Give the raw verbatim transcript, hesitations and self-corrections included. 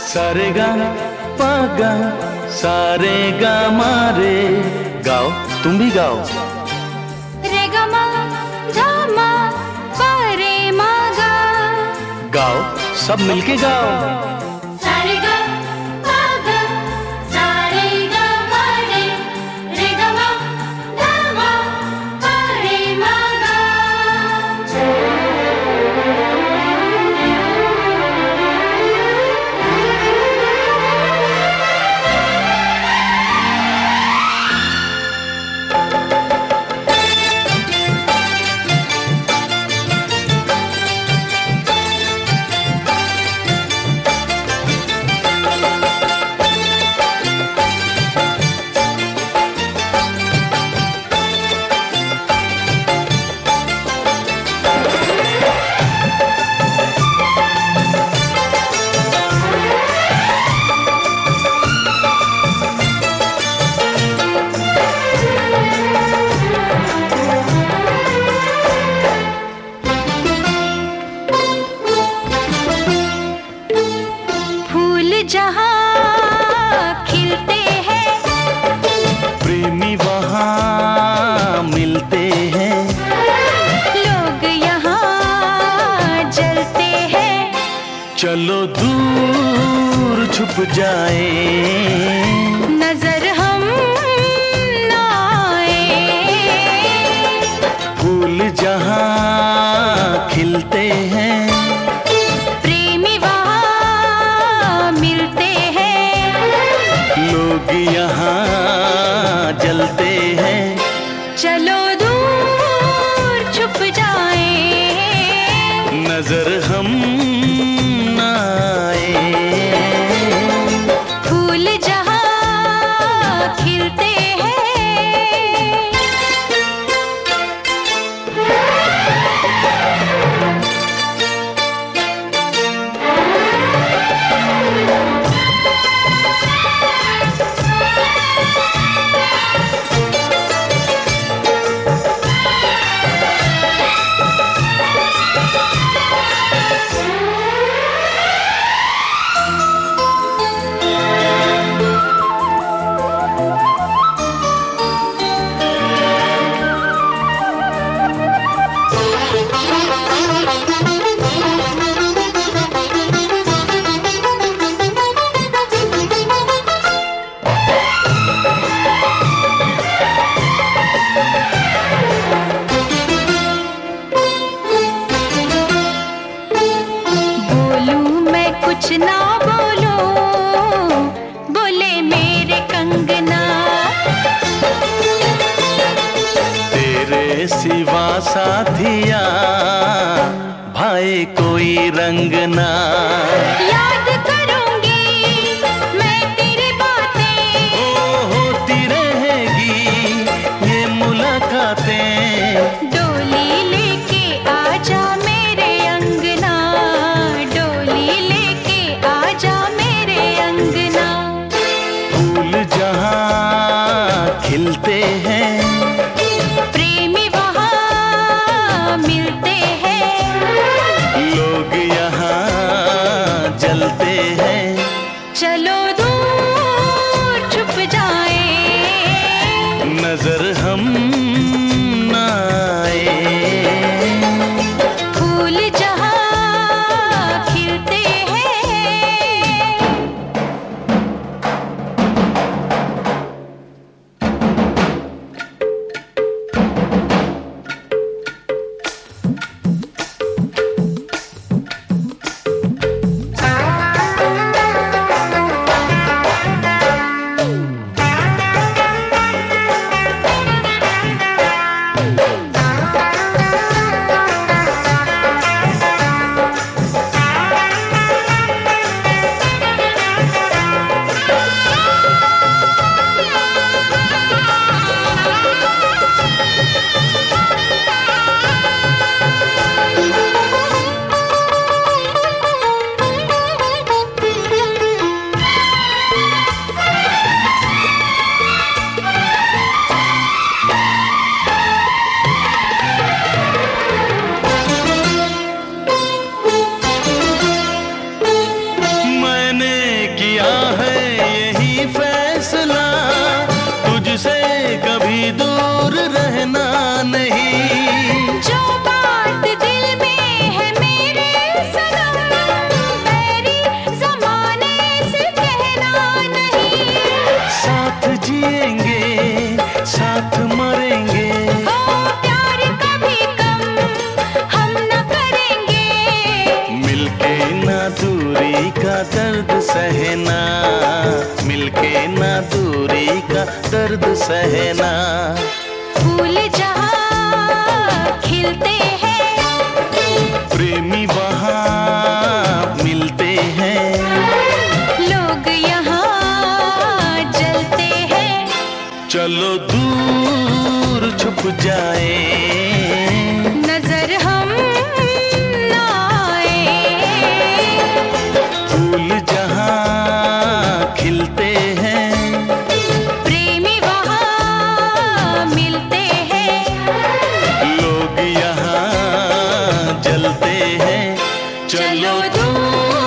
सारे गा पागा सारे गा मारे। गाओ, तुम भी गाओ। रे गा मा धा मा पा रे मा गा। गाओ, सब मिलके गाओ। सारे गा पा गा सारे गा मा रे। रे गा मा धा मा पा रे मा गा। जहाँ खिलते हैं प्रेमी वहाँ मिलते हैं। लोग यहाँ जलते हैं। चलो दूर छुप जाए नजर हम ना आए। फूल जहाँ खिलते हैं लोग यहाँ जलते हैं। चलो दूर छुप जाए नजर हम ना आए। फूल जहाँ खिलते हैं। कुछ ना बोलो बोले मेरे कंगना। तेरे सिवा साथिया भाई कोई रंग ना। याद करूंगी मैं तेरी बातें। ओ होती रहेगी ये मुलाकातें। डोली लेके आजा मेरे अंगना। डोली लेके आजा मेरे अंगना। फूल जहाँ खिलते हैं प्रेमी वहाँ मिलते हैं। लोग यहाँ जलते कहना नहीं। जो बात दिल में है मेरे सनम, बैरी ज़माने से कहना नहीं। साथ जिएंगे साथ मरेंगे, ओ प्यार कभी कम हम न करेंगे। मिलके ना दूरी का दर्द सहना, मिलके ना दूरी का दर्द सहना। फूल जहाँ खिलते हैं, प्रेमी वहाँ मिलते हैं, लोग यहाँ जलते हैं। चलो दूर छुप जाए, नजर हम ना आए। फूल जहाँ खिलते हैं, प्रेमी वहाँ मिलते हैं, लोग यहाँ जलते हैं। चलो दूर